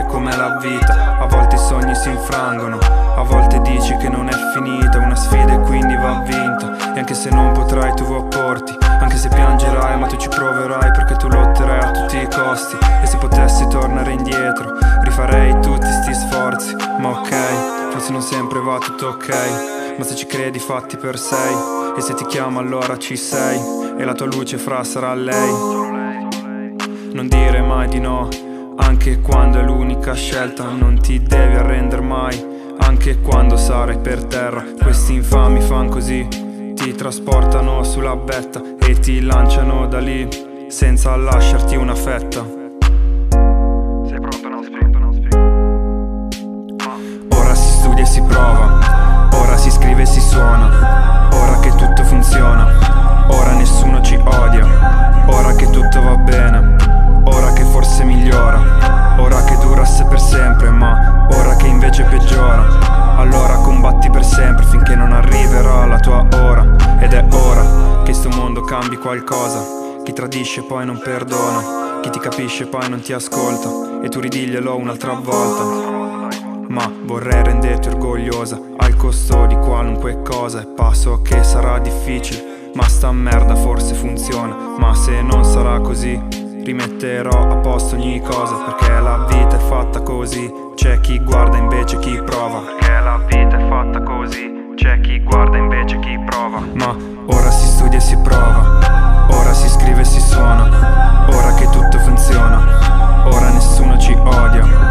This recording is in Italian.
capire com'è la vita. A volte i sogni si infrangono, a volte dici che non è finita una sfida e quindi va vinta. E anche se non potrai tu vuoi opporti, anche se piangerai ma tu ci proverai, perché tu lotterai a tutti i costi. E se potessi tornare indietro rifarei tutti sti sforzi. Ma ok, forse non sempre va tutto ok, ma se ci credi fatti per sei. E se ti chiamo allora ci sei, e la tua luce fra sarà lei. Non dire mai di no, anche quando è l'unica scelta. Non ti devi arrendere mai, anche quando sarai per terra. Questi infami fan così, ti trasportano sulla vetta e ti lanciano da lì senza lasciarti una fetta. Sei pronto, non ora si studia e si prova, ora si scrive e si suona, ora che tutto funziona, ora nessuno ci odia, ora che tutto va bene, ora che forse migliora, ora che durasse per sempre, ma ora che invece peggiora. Allora combatti per sempre finché non arriverà la tua ora. Ed è ora che sto mondo cambi qualcosa. Chi tradisce poi non perdona, chi ti capisce poi non ti ascolta, e tu ridiglielo un'altra volta. Ma vorrei renderti orgogliosa al costo di qualunque cosa. E passo che sarà difficile, ma sta merda forse funziona. Ma se non sarà così, rimetterò a posto ogni cosa, perché la vita è fatta così. C'è chi guarda invece chi prova, perché la vita è fatta così. C'è chi guarda invece chi prova. Ma ora si studia e si prova, ora si scrive e si suona, ora che tutto funziona, ora nessuno ci odia,